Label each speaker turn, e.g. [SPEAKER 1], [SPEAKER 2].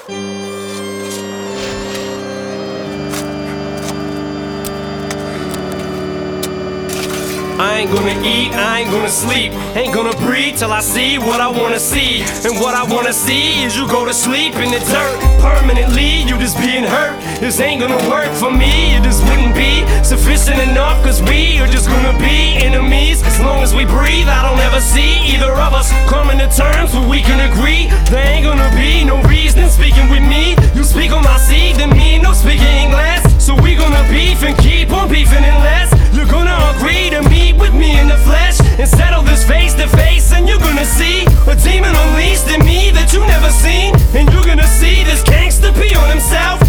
[SPEAKER 1] I ain't gonna eat, I ain't gonna sleep, ain't gonna breathe till I see what I wanna see. And what I wanna see is you go to sleep in the dirt permanently, you just being hurt. This ain't gonna work for me, it just wouldn't be sufficient enough, cause we are just gonna be enemies. As long as we breathe, I don't ever see either of us coming to terms where we can agree. There ain't gonna be no reason speaking with me. You speak on my seed, then me no speaking English. So we gonna beef and keep on beefing unless you're gonna agree to meet with me in the flesh and settle this face to face. And you're gonna see a demon unleashed in me that you never seen. And you're gonna see this gangster pee on himself